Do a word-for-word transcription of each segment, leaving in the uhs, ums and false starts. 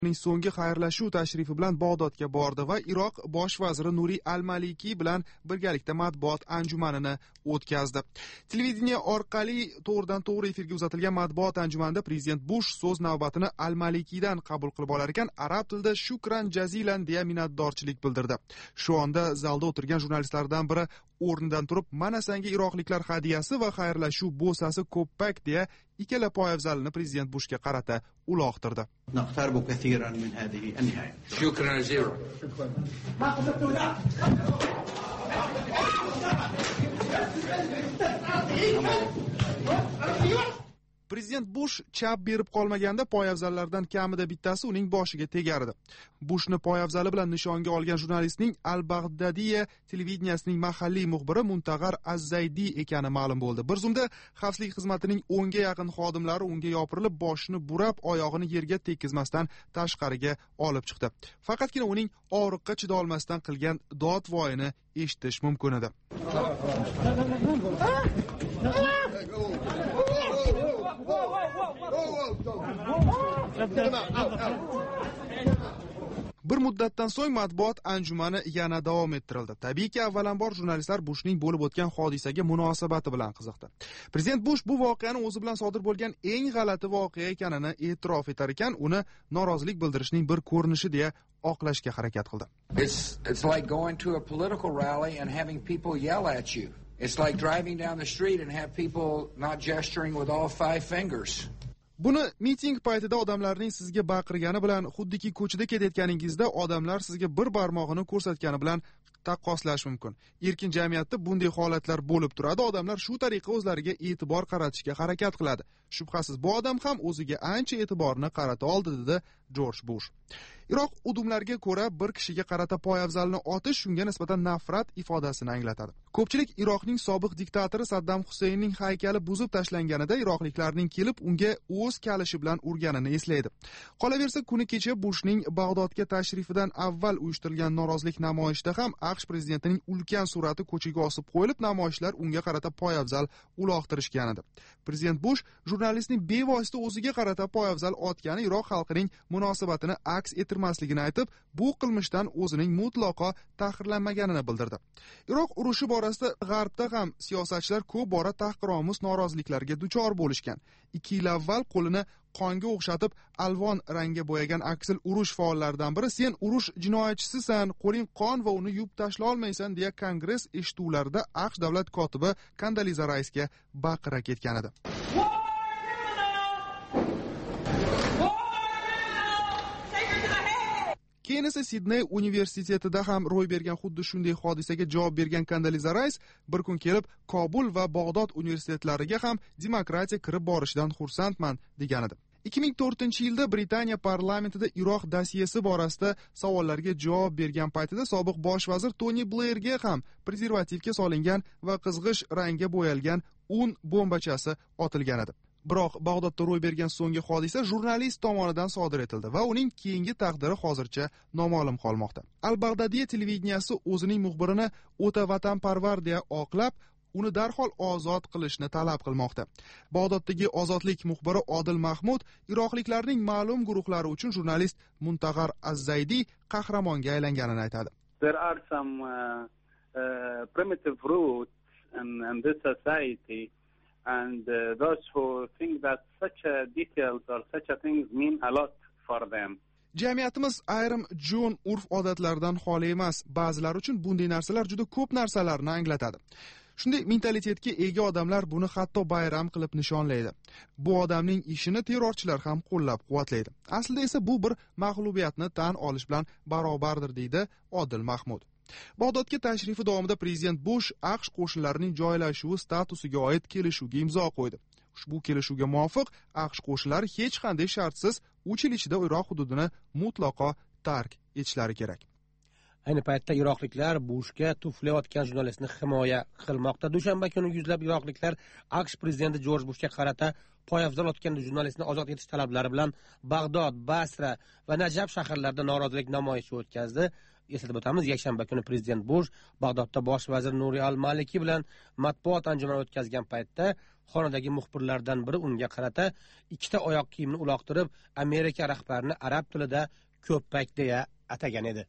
Uning so'nggi xayrlashuv tashrifi bilan Bag'dodga bordi va Iroq bosh vaziri Nuri al-Maliki bilan birgalikda matbuot anjumanini o'tkazdi. Televideniya orqali to'g'ridan to'g'ri efirga uzatilgan matbuot anjumanida prezident Bush so'z navbatini al-Malikidan qabul qilib olar ekan, arab tilida shukran jazilan deya minnatdorchilik bildirdi. Shu onda zalda o'tirgan jurnalistlardan biri o'rnidan turib, "Mana senga iroqliklar hadiyasi va xayrlashuv bo'sasi ko'ppak" deya ikkala poyabzalini prezident Bushga qarata uloqtirdi. نقترب كثيرا من هذه النهاية. شكرا جزيلا. Prezident Bush chap berib qolmaganda poyabzallardan kamida bittasi uning boshiga tegardi. Bushni poyabzali bilan nishonga olgan jurnalistning Al-Baghdadiya televideniyasining mahalliy muxbiri Muntag'ar Az-Zaydi ekani ma'lum bo'ldi. Bir zumda xavfsizlik xizmatining o'nga yaqin xodimlari unga yopirilib, boshini burab, oyog'ini yerga tekizmasdan tashqariga olib chiqdi. Faqatgina uning og'riqqa chida olmasdan qilgan dod-voyini eshitish mumkin edi. Bir muddatdan so'ng matbuot anjumani yana davom ettirildi. Tabiiyki, avvalambor jurnalistlar Bushning bo'lib o'tgan hodisaga munosabati bilan qiziqdi. Prezident Bush bu voqeani o'zi bilan sodir bo'lgan eng g'alati voqea ekanini e'tirof etar ekan, uni norozilik bildirishning bir ko'rinishi deya oqlashga harakat qildi. It's it's like going to a political rally and having people yell at you. It's like driving down the street and have people not gesturing with all five fingers. Buni miting paytida odamlarning sizga baqirgani bilan, xuddiki ko'chada ketayotganingizda odamlar sizga bir barmog'ini ko'rsatgani bilan taqqoslash mumkin. Erkin jamiyatda bunday holatlar bo'lib turadi. Odamlar shu tariqa o'zlariga e'tibor qaratishga harakat qiladi. Shubhasiz, bu odam ham o'ziga ancha e'tiborni qarata oldi, dedi Jorj Bush. Iroq udumlarga ko'ra bir kishiga qarata poyabzalni otish shunga nisbatan nafrat ifodasini anglatadi. Ko'pchilik Iroqning sobiq diktatori Saddam Husaynning haykali buzib tashlanganida iroqliklarning kelib unga o'z kalishi bilan urganini eslaydi. Qolaversa, kuni kecha Bushning Bag'dodga tashrifidan avval uyushtirilgan norozilik namoyishida ham AQSh prezidentining ulkan surati ko'chaga osib qo'yilib, namoyishchilar unga qarata poyabzal uloqtirishgan edi. Prezident Bush jurnalistning bevosita o'ziga qarata poyabzal otgani Iroq xalqining munosabatini aks ettirmasligini aytib, bu qilmishdan o'zining mutlaqo tahqirlanmaganini bildirdi. Iroq urushi borasida G'arbda ham siyosatchilar ko'p bora tahqiromuz noroziliklarga duchor bo'lishgan. ikki yil avval qo'lini qonga o'xshatib alvon rangga bo'yagan aksil urush faollaridan biri "Sen urush jinoyatchisisan, qo'ling qon va uni yuvib tashla olmaysan" deya Kongress eshituvlarida AQSh davlat kotibi Kandaliza Raisga baqira ketgan edi. Keyin esa Sidney universitetida ham ro'y bergan xuddi shunday hodisaga javob bergan Kandaliza Rais bir kun kelib Kobul va Bag'dod universitetlariga ham demokratiya kirib borishidan xursandman degan edi. ikki ming to'rtinchi yilda Britaniya parlamentida Iroq dosiyasi borasida savollarga javob bergan paytida sobiq bosh vazir Tony Blairga ham prezervativga solingan va qizg'ish rangga bo'yalgan un bombachasi otilgan edi. Biroq Bag'dodda ro'y bergan so'nggi hodisa jurnalist tomonidan sodir etildi va uning keyingi taqdiri hozircha noma'lum qolmoqda. Al-Baghdadiya televideniyasi o'zining muxbirini o'ta vatanparvar deya oqlab, uni darhol ozod qilishni talab qilmoqda. Bag'doddagi ozodlik muxbiri Odil Mahmud iroqliklarning ma'lum guruhlari uchun jurnalist Muntag'ar Az-Zaydi qahramonga aylanganini aytadi. There are some uh, uh, primitive roots in, in this society. And uh, those who think that such a details or such a things mean a lot for them. Jamiyatimiz ayrim jo'n urf odatlaridan xoli emas. Ba'zilar uchun bunday narsalar juda ko'p narsalarni anglatadi. Shunday mentalitetga ega odamlar buni hatto bayram qilib nishonlaydi. Bu odamning ishini terrorchilar ham qo'llab-quvvatlaydi. Aslida esa bu bir mag'lubiyatni tan olish bilan barobardir, deydi Odil Mahmud. Bag'dodga tashrifi davomida prezident Bush AQSh qo'shinlarining joylashuvi statusiga oid kelishuvga imzo qo'ydi. Ushbu kelishuvga muvofiq AQSh qo'shinlari hech qanday shartsiz uch yil ichida Iroq hududini mutlaqo tark etishlari kerak. Ayni paytda iroqliklar Bushga tuflayotgan jurnalistni himoya qilmoqda. Dushanba kuni yuzlab iroqliklar AQSh prezidenti Jorj Bushga qarata poyabzal otgan jurnalistni ozod etish talablari bilan Bag'dod, Basra va Najaf shaharlarida norozilik namoyishi o'tkazdi. eslatib o'tamiz, yakshanba kuni prezident Bush Bag'dodda bosh vazir Nuri al-Maliki bilan matbuot anjumani o'tkazgan paytda xonadagi muxbirlardan biri unga qarata ikkita oyoq kiyimini uloqtirib, Amerika rahbarini arab tilida ko'ppak deya atagan edi.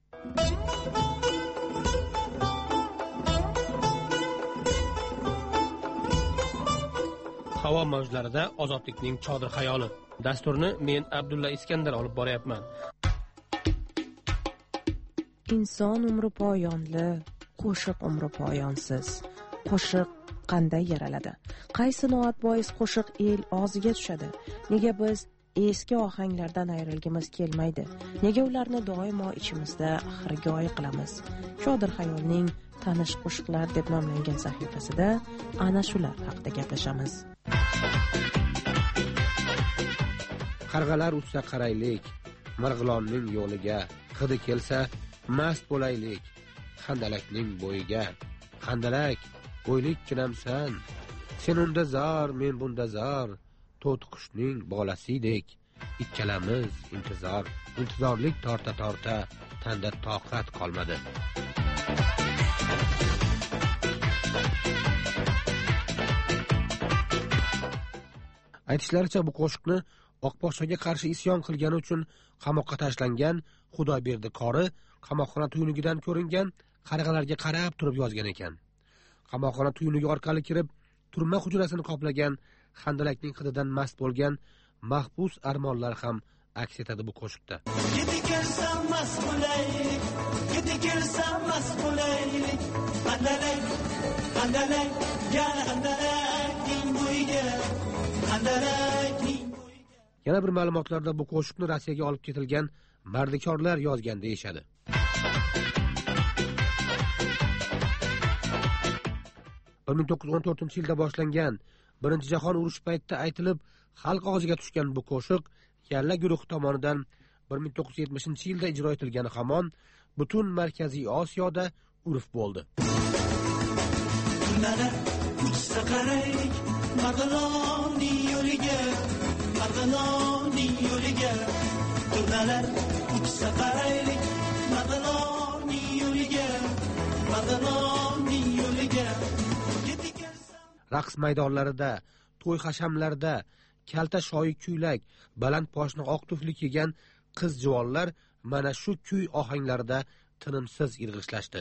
Havo mavjlarida ozodlikning chodir xayoli. Dasturni men Abdulla Iskandar olib boryapman. Inson umri poyonli, qo'shiq umri poyonsiz. Qo'shiq qanday yaraladi? Qaysi noat bois qo'shiq el og'ziga tushadi? Nega biz eski ohanglardan ayrilgimiz kelmaydi? Nega ularni doimo ichimizda xirgoyi qilamiz? Chodir xayolning tanish qo'shiqlar deb nomlangan sahifasida ana shular haqida gaplashamiz. Qarg'alar uchsa qaraylik, Marg'ilonning yo'liga, hidi kelsa mast bo'laylik, Handalakning bo'yiga. Handalak, bo'ylikkinamsan, sen unda zor, men bunda zor, to'tiqushning bolasiydek, ikkalamiz intizor, intizorlik torta torta, tanda toqat qolmadi. Aytishlaricha bu qo'shiqni Oqposhshoga qarshi isyon qilgani uchun qamoqqa tashlangan Xudoberdi qori qamoqxona tuynugidan ko'ringan qarg'alarga qarab turib yozgan ekan. Qamoqxona tuynugi orqali kirib, turma hujrasini qoplagan Handalakning hididan mast bo'lgan mahbus armonlar ham aks etadi bu qo'shiqda. Gidi kelsam mast bo'laylik, gidi kelsam mast bo'laylik, Handalak, Handalak, yana Handalakning bo'yiga, Handalakning bo'yiga. Yana bir ma'lumotlarda bu qo'shiqni Rossiyaga olib ketilgan mardikorlar yozgan deyishadi. bir ming to'qqiz yuz o'n to'rtinchi yilda boshlangan Birinchi jahon urushi paytida aytilib, xalq og'ziga tushgan bu qo'shiq Yalla guruhi tomonidan bir ming to'qqiz yuz yetmishinchi yilda ijro etilgani hamon butun Markaziy Osiyoda urf bo'ldi. Turnalar uchsa qaraylik, Marg'ilonning yo'liga, Marg'ilonning yo'liga. Turnalar uchsa qaraylik, Marg'ilonning yo'liga, Marg'ilonning yo'liga. Raqs maydonlarida, to'y hashamlarda, kalta shoyi kuylak, baland poshna oq tufli kiygan qiz juvonlar mana shu kuy ohanglarida tinimsiz irg'ishlashdi.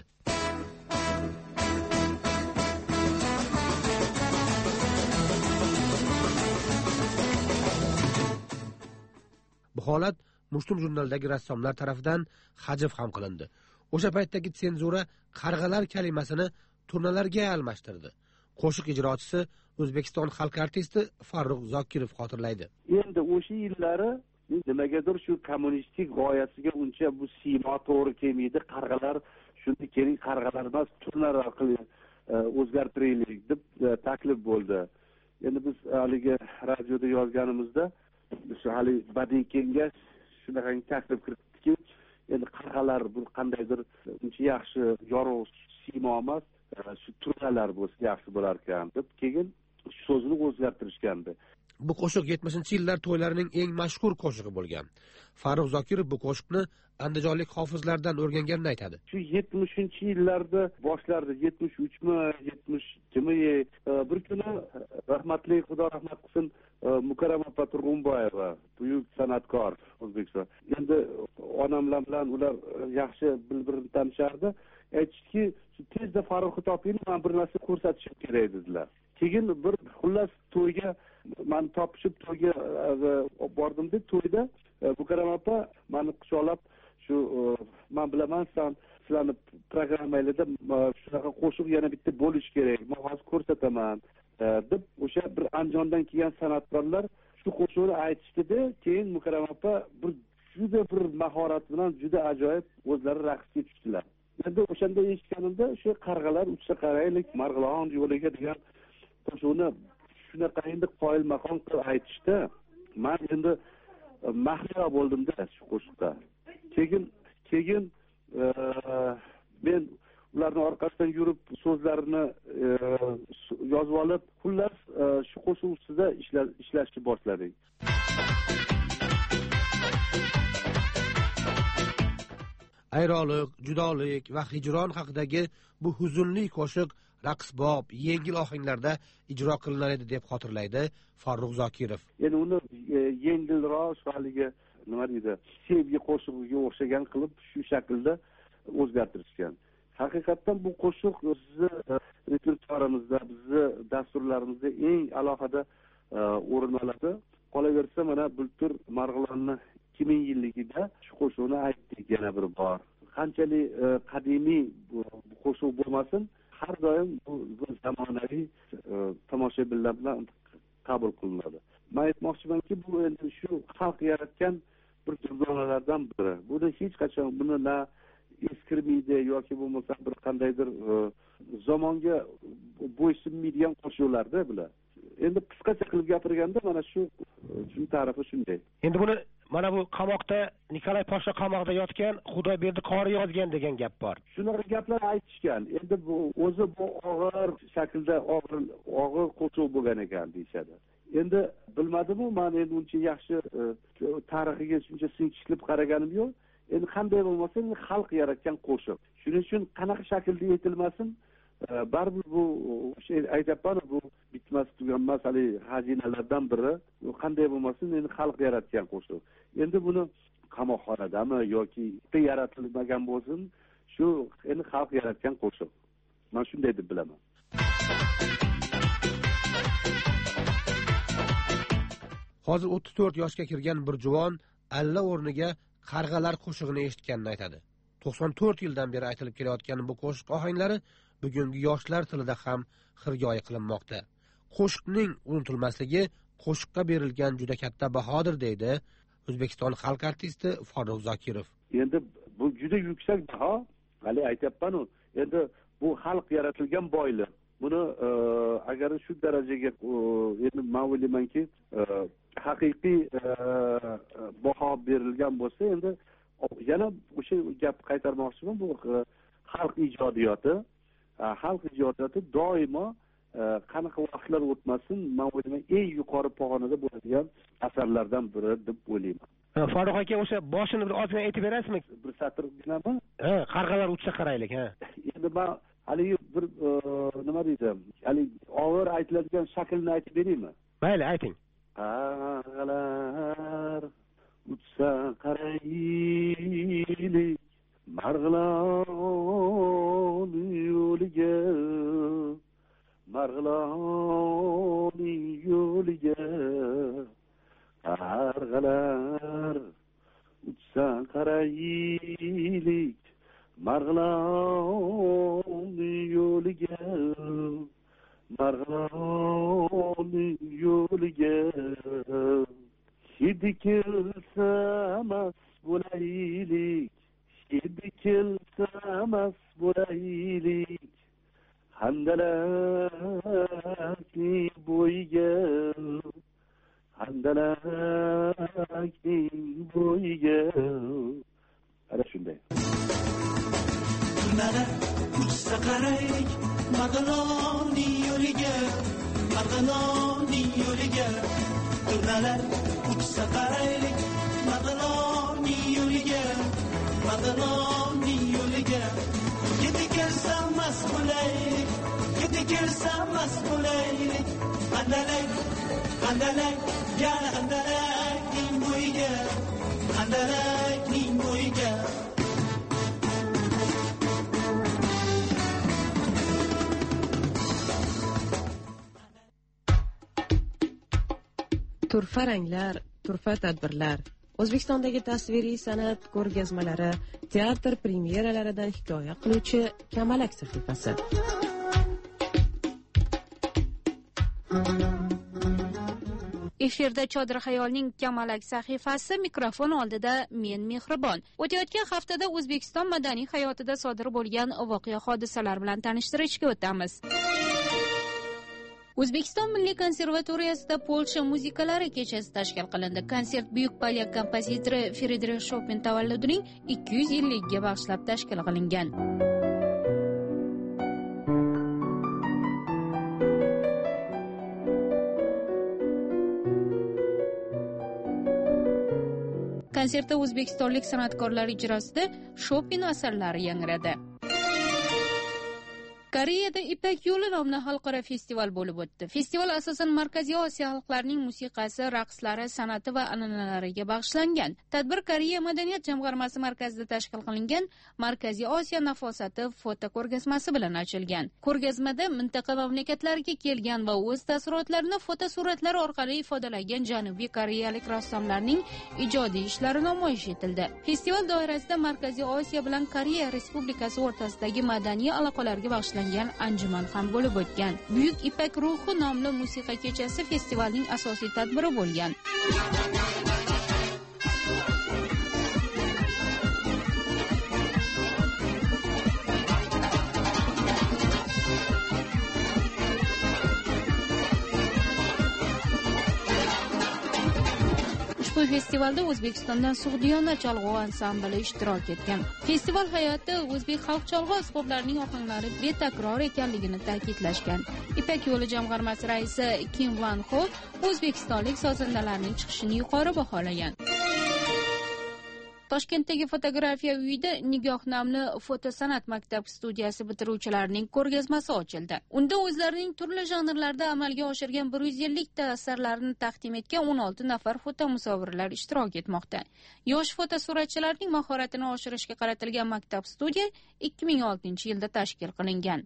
Bu holat Mushtum jurnalidagi rassomlar tarafidan hajv ham qilindi. O'sha paytdagi senzura qarg'alar kalimasini turnalarga almashtirdi. Qo'shiq ijrochisi O'zbekiston xalq artisti Farruh Zokirov xotirlaydi. Endi o'sha yillari nimagadir shu kommunistik g'oyasiga uncha bu siymo to'g'ri kelmaydi. Qarg'alar shunday keling, qarg'alar emas, turnalar orqali o'zgartiraylik deb taklif bo'ldi. Endi biz haligi radioda yozganimizda biz hali badiiy kengash shunaqa taklif kiritdiki, endi qarg'alar bu qandaydir uncha yaxshi yorug' siymo emas, shu turnalar bo'lsa yaxshi bo'lar ekan deb keyin shu so'zni o'zgartirishgandi. Bu qo'shiq yetmishinchi yillar to'ylarining eng mashhur qo'shig'i bo'lgan. Farruh Zokirov bu qo'shiqni andijonlik hofizlardan o'rganganini aytadi. Shu yetmishinchi yillarda boshlarda yetmish uchmi, yetmish ikkimi bir kuni rahmatli Xudo rahmat qilsin Mukarrama Turg'unboyeva, buyuk san'atkor O'zbekiston. Endi onamlar bilan ular yaxshi bir-birini tanishardi. Aytishdiki, tezda Farruhni toping, men bir narsa ko'rsatishim kerak dedilar. Keyin bir xullas to'yga men topishib to'yga bordim-da, to'yda Mukarram opa meni quchoqlab shu men bilaman sen sizlarni programmanglarda shunaqa qo'shiq yana bitta bo'lish kerak, men hozir ko'rsataman deb o'sha bir Andijondan kelgan san'atkorlar shu qo'shiqni aytishdi-da, keyin Mukarram opa bir juda bir mahorat bilan juda ajoyib o'zlari raqsga tushdilar. Endi o'shanda eshitganimda shu qarg'alar uchsa qaraylik, Marg'ilon yo'liga degan qo'shiqni shunaqa endi qoyil maqom qilib aytishdi. Men endi mahliyo bo'ldimda shu qo'shiqda. Keyin keyin men ularning orqasidan yurib so'zlarini yozib olib, xullas shu qo'shiq ustida ishlashni boshladik. ayrolik, judolik va hijron haqidagi bu huzunli qo'shiq raqsbob, yengil ohanglarda ijro qilinar edi deb xotirlaydi Farruh Zokirov. Endi uni e, yengilroq, haligi nima deydi, sevgi qo'shig'iga o'xshagan qilib shu shaklda o'zgartirishgan. Haqiqatdan bu qo'shiq bizni repertuarimizda, bizni dasturlarimizda eng alohida o'rin oladi. Qolaversa, mana Bultur Marg'ilonni ikki ming yilligida shu qo'shiqni aytdik yana bir bor. Qanchalik qadimiy qo'shiq bo'lmasin, har doim bu zamonaviy tomoshabinlar bilan qabul qilinadi. Men aytmoqchimanki, bu endi shu xalq yaratgan bir durdonalardan biri. Buni hech qachon buni na eskirmaydi yoki bo'lmasa bir qandaydir zamonga bo'ysunmaydigan qo'shiqlarda bular. Endi qisqacha qilib gapirganda mana shu shu tarifi shunday. Endi buni mana bu qamoqda Nikolay Poshsha qamoqda yotgan Xudoberdi qori yozgan degan gap bor. Shunaqa gaplar aytishgan. Endi bu o'zi bu og'ir shaklda og'ir og'ir qo'shiq bo'lgan ekan deyshadi. Endi bilmadim-u, men endi uncha yaxshi tarixiga shuncha sinchishib qaraganim yo'q. Endi qanday bo'lmasa, xalq yaratgan qo'shiq. Shuning uchun qanaqa shaklda aytilmasin, baribir bu aytapman, bu bitmas tuganmas hali xazinalardan biri. Qanday bo'lmasin, endi xalq yaratgan qo'shiq. Endi buni qamoqxonadami yoki yaratilmagan bo'lsin, shu endi xalq yaratgan qo'shiq. Men shunday deb bilaman. Hozir o'ttiz to'rt yoshga kirgan bir juvon alla o'rniga qarg'alar qo'shig'ini eshitganini aytadi. to'qson to'rt yildan beri aytilib kelayotgan bu qo'shiq ohanglari bugungi yoshlar tilida ham xirgoyi qilinmoqda. Qo'shiqning unutilmasligi qo'shiqqa berilgan juda katta bahodir, deydi O'zbekiston xalq artisti Farruh Zokirov. Endi bu juda yuksak baho. Hali aytayapman-ku, endi bu xalq yaratilgan boylik. Buni agar shu darajaga endi men o'ylaymanki, haqiqiy baho berilgan bo'lsa, endi yana o'sha gap qaytarmoqchiman, bu xalq ijodiyoti, xalq ijodiyoti doimo qanaqa vaqtlar o'tmasin, men o'ylayman eng yuqori pog'onada bo'ladigan asarlardan biri deb o'ylayman. Farruh aka, o'sha boshini bir ozgina aytib berasizmi? Bir satrginami? Ha, qarg'alar uchsa qaraylik, ha. Endi men haligi bir nima deydim, haligi og'ir aytiladigan shaklni aytib beraymi? Mayli, ayting. Qarg'alar uchsa qaraylik, Marg'ilon yo'liga, Marg'ilon yo'liga. Qarg'alar uchsa qaraylik, Marg'ilon yo'liga, Marg'ilon yo'liga. Hidi kelsa mas bo'laylik, hidi kelsa mas bo'laylik, handalakning bo'yiga, handalakning bo'yiga. Ana shunday. Turnalar uchsa qaraylik, Marg'ilonning yo'liga, Marg'ilonning yo'liga. Turnalar uchsa qaraylik, Marg'ilonning yo'liga, Marg'ilonning yo'liga. Yedi kelsa mas bo'laylik, yedi kelsa mas bo'laylik, handalak, handalak, yana handalakning bo'yiga, handalakning bo'yiga. Turfa ranglar, turfa tadbirlar, O'zbekistondagi tasviriy san'at ko'rgazmalari, teatr premyeralaridan hikoya qiluvchi Kamalak sahifasi. Efirda Chodir Xayolning Kamalak sahifasi, mikrofon oldida men Mehribon. O'tayotgan haftada O'zbekiston madaniy hayotida sodir bo'lgan voqea hodisalar bilan tanishtirishga o'tamiz. O'zbekiston Milliy konservatoriyasida Polsha musiqalari kechasi tashkil qilindi. Konsert buyuk polyak kompozitori Friedrix Chopin tavalludining ikki yuz yilligiga bag'ishlab tashkil qilingan. Konsertda o'zbekistonlik san'atkorlar ijrosida Chopin asarlari yangradi. Koreyada Ipak yo'li nomli xalqaro festival bo'lib o'tdi. Festival asosan Markaziy Osiyo xalqlarining musiqasi, raqslari, san'ati va an'analariga bag'ishlangan. Tadbir Koreya madaniyat jamg'armasi markazida tashkil qilingan Markaziy Osiyo nafosati foto ko'rgazmasi bilan ochilgan. Ko'rgazmada mintaqa mamlakatlariga kelgan va o'z taassurotlarini fotosuratlar orqali ifodalagan janubiy koreyalik rassomlarning ijodiy ishlari namoyish etildi. Festival doirasida Markaziy Osiyo bilan Koreya Respublikasi o'rtasidagi madaniy aloqalarga bag'ishlangan anjuman ham bo'lib o'tgan. Buyuk Ipak ruhi nomli musiqa kechasi festivalning asosiy tadbiri bo'lgan. Ushbu festivalda O'zbekistondan Sug'diyona cholg'u ansambli ishtirok etgan. Festival hayoti o'zbek xalq cholg'u asboblarining ohanglari betakror ekanligini ta'kidlashgan. Ipak yo'li jamg'armasi raisi Kim Van Ho o'zbekistonlik sozandalarning chiqishini yuqori baholagan. Toshkentdagi fotografiya uyida Nigoh nomli fotosan'at maktab studiyasi bitiruvchilarining ko'rgazmasi ochildi. Unda o'zlarining turli janrlarda amalga oshirgan bir yuz ellik ta asarlarini taqdim etgan o'n olti nafar fotomusavvirlar ishtirok etmoqda. Yosh fotosuratchilarning mahoratini oshirishga qaratilgan maktab studiya ikki ming oltinchi yilda tashkil qilingan.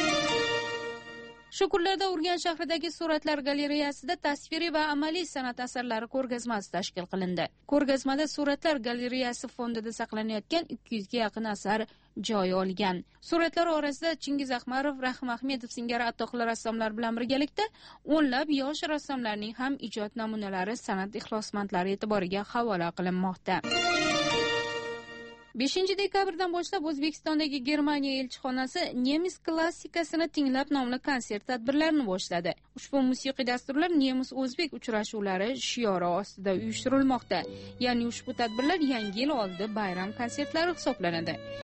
Shu kunlarda Urganch shahridagi suratlar galereyasida tasviriy va amaliy san'at asarlari ko'rgazmasi tashkil qilindi. Ko'rgazmada suratlar galereyasi fondida saqlanayotgan ikki yuzga yaqin asar joy olgan. Suratlar orasida Chingiz Ahmarov, Rahim Ahmedov singari atoqli rassomlar bilan birgalikda o'nlab yosh rassomlarning ham ijod namunalari san'at ixlosmandlari e'tiboriga havola qilinmoqda. beshinchi dekabrdan boshlab O'zbekistondagi Germaniya elchixonasi nemis klassikasini tinglab nomli konsert tadbirlarini boshladi. Ushbu musiqiy dasturlar nemis-o'zbek uchrashuvlari shiori ostida uyushtirilmoqda. Ya'ni ushbu tadbirlar Yangi yil oldi bayram konsertlari hisoblanadi.